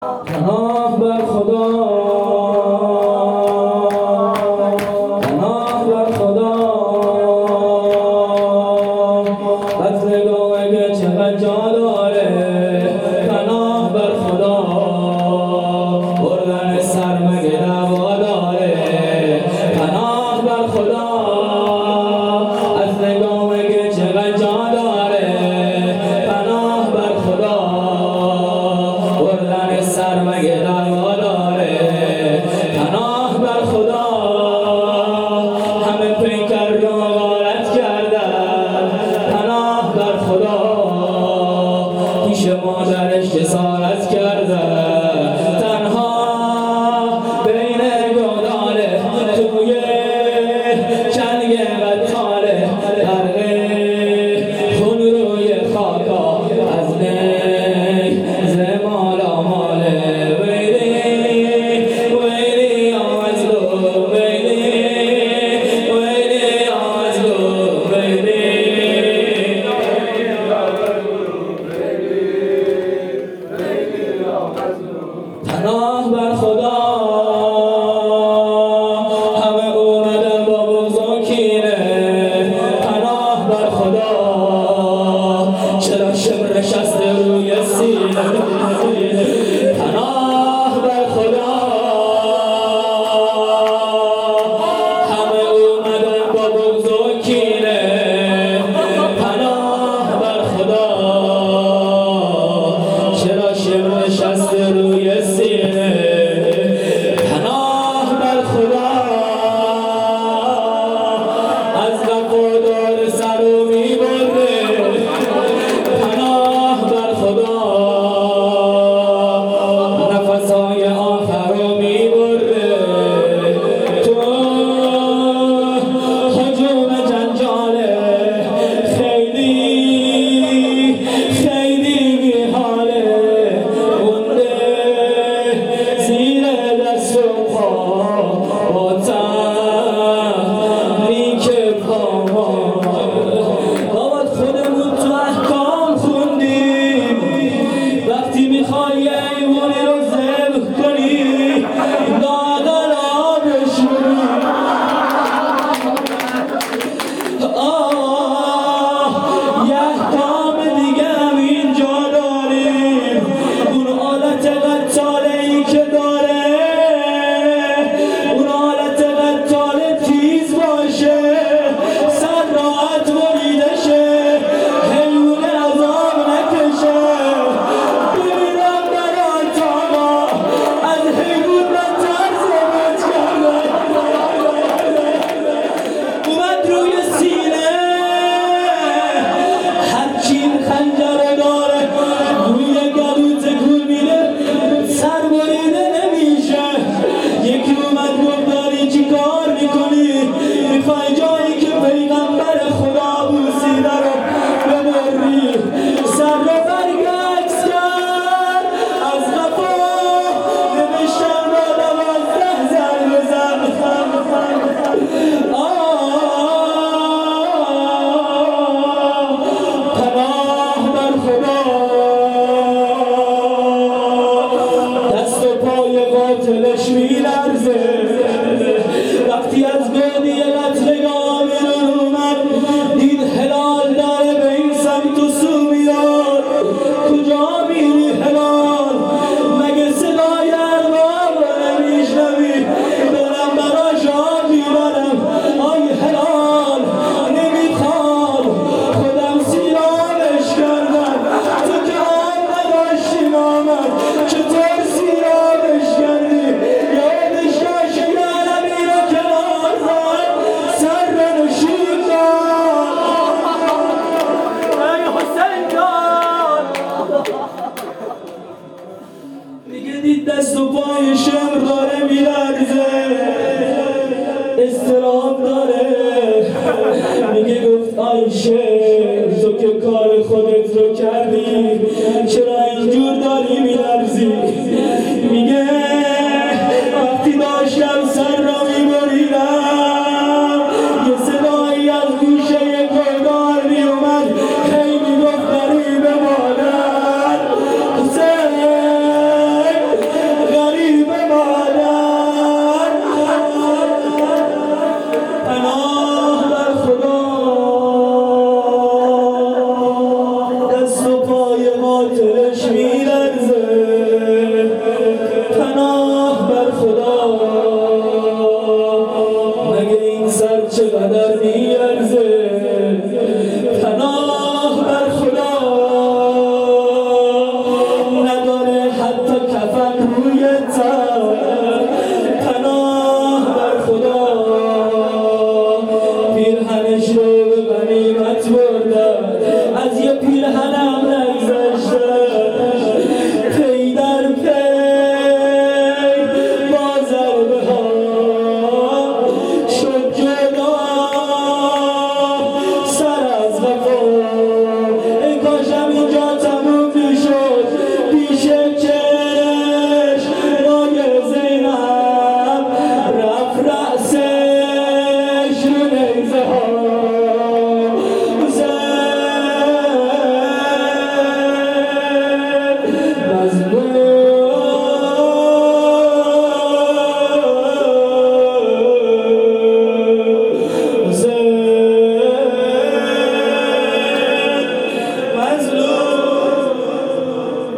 پناه بر خدا، پناه بر خدا، از نگاه که چقدر جا داره. پناه بر خدا، بردن سر مگه دوا داره. پناه بر خدا، از نگاه که چقدر جا داره. پناه بر خدا، بردن سر مگه دوا داره. پناه بر خدا، همه پیکر رو غارت کردن. پناه بر خدا، پیش مادرش جسارت کردن. تنها بین گوداله، توی چنگ قتاله، غرقه خون روی خاکا، از نی زمالا ماله. ویلی ویلی آمزلو، ویلی ویلی آمزلو، ویلی. پناه بر خدا، همه اومدن با بغض و کینه. پناه بر خدا، چرا شمر نشسته روی سینه. پناه بر خدا، همه اومدن با بغض و کینه. پناه بر خدا، چرا شمر نشسته روی سینه. پناه بر خدا، از وفادار سر رو میبره. پناه بر خدا، نفسهای آخر رو میبره. تو هجوم جنجاله، خیلی خیلی بیحاله. مونده زیر دست و پا، با تحریک پا. بابات خودمون تو احکام خوندیم، وقتی میخوای یه ایوانی رو ذبح کنی، لااقل آبش کنی. یه احکام دیگه هم اینجا داریم. اون آلت قتاله‌ای که داره، اون آلت قتاله تیز باشه، سر راحت بریده شه، حیوان عذاب نکشه. ببینم برات آقا، از حیوان بدتر ثابت کرده. اومد روی سینه، هرچی این خنجر داره روی گلوت گول میده، سر بریده نمیشه. یکی اومد گفت داری چی کار میکنی؟ میخوای جایی که پیغمبر خدا بوسیده رو ببری. سر رو برگشت کرد، از قفا نوشتن با 12 ضربه زد. پناه بر خدا، دست و پای قاتلش میلرزه. وقتی از گودی قتلگاه بیرون اومد، دید هلال داره به این سمت و سو میاد. کجا میری هلال؟ مگه صدای ارباب رو نمیشنوی؟ برم براش آب میبرم. آی هلال، نمیخواد، خودم سیرابش کردم. تو که آب نداشتی نامد، چطور سیرابش کردی؟ یادش باشه یه عالمی رو کنار زد، سر رو نشون داد. ای حسین جان، دیگه دید دست و پای شمر داره میلرزه، اضطراب داره. میگه گفت آی شمر، تو که کار خودت رو کردی، چرا اینجور داری میلرزی؟ میگه وقتی داشتم سر را میبریدم، یه صدایی از گوشه گلدار میومد، هی میگفت غریب مادر. حسین کفن روی تن